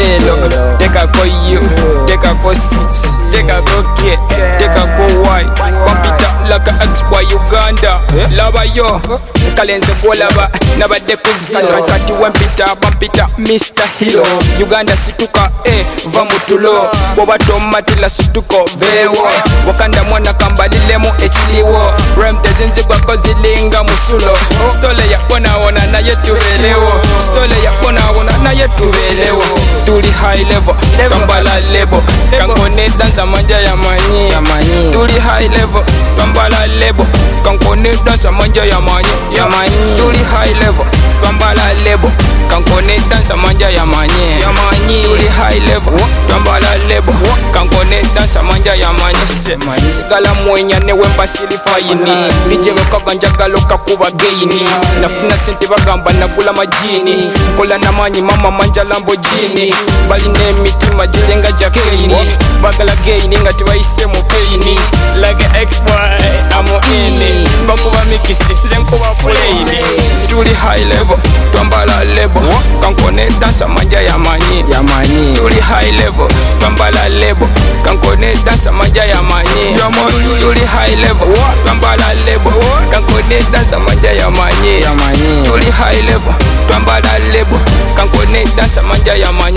Elo, teka ko you, teka ko C, teka ko K, teka ko Y. Pampita like a ex-boy Uganda. Lava yo, kalenze kolaba, nabadde kuzino. Kati wampita, bampita Mr. Hero. Uganda situka, va mutulo. Boba tomatila situko, vewo. Wakanda mwana kambalilemu echiliwo. Rem tezinzigwa kozilinga musulo. Stole ya kona wana na yetu velewo. Stole ya kona wana na yetu velewo. Tuli high level, kambala lebo. Kankone dansa manja ya manyi. Tuli high level, kambala lebo. Kankone dansa manja ya manyi. Tuli high level, kambala lebo. Kankone dansa manja ya manyi. Tuli high level, kambala lebo. Kankone dansa manja ya manyi. Sigala mwenya newe mbasili fayini. Nijewe kaganja galoka kuba gaini. Nafuna sente bagamba nagula majini. Kola na manyi mama manja Lamborghini. Bali ne mitima jilenga jakeni. Bagala gaini ngati waise mu paini. Like an ex-boy amo ini. Bakuba mikisi zenkuba playini. Tuli high level, twambala lebo. Kankone dansa manja ya manyi. Tuli high level, twambala lebo. Kankone dansa manja ya manyi. Tuli high level, twambala lebo. Kankone dansa manja ya manyi. Tuli high level, twambala lebo. Kankone dansa manja ya manyi.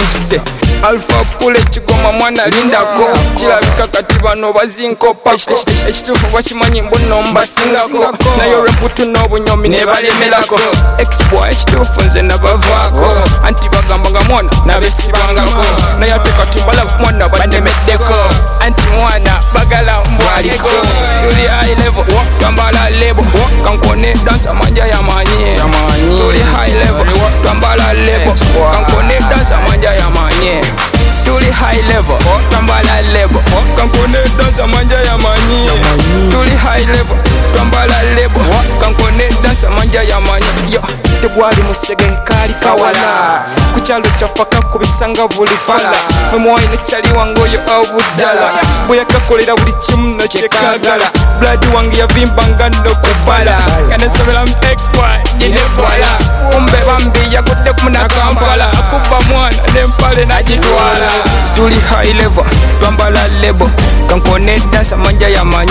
Alpha pule chigoma mwana lindako. Chilabika kati bano bazinko pako. Ekitufu bakimanyi mbuno mbasingako. Nayo remputu n'obunyomi nebalemelako. Ex-boy ekitufu nze nabavaako. Anti bagamba nga mwana nabesibangako. Naye ate kati balaba mwana banemeddeko. Anti mwana bagala mbwaliko. Tuli high level, twambala lebo. Kankone dansa manja ya manyi. Tuli high level, twambala lebo. Kankone dansa manja ya manyi. Tuli high level, twambala lebo. Kankone dansa manja ya manyi. Tuli high level, twambala lebo. Kankone dansa manja ya manyi. Yo, tebwali musege kali kawala. Kuchalo chafaka kubisanga buli fala. Mwemoyi nechali wangoyo obudala. Boya kakolera buli kimu no kyekagala. Blood wange yavimbanga no kubala. Kanesabela ex-boy inebwala. Umbe bambi yagudde kumuna Kampala. Akuba mwana nempale najitwala. Tuli high level, twambala lebo. Kankone dansa manja ya manyi.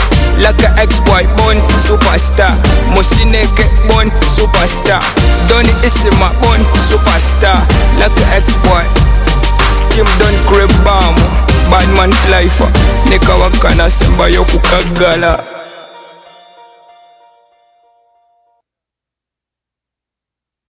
Like a ex-boy born superstar. Mosineke born superstar. Doni Isima born superstar. Like a ex-boy Tim Don Crib Bam. Badman Life Neka wakana semba yo kukagala.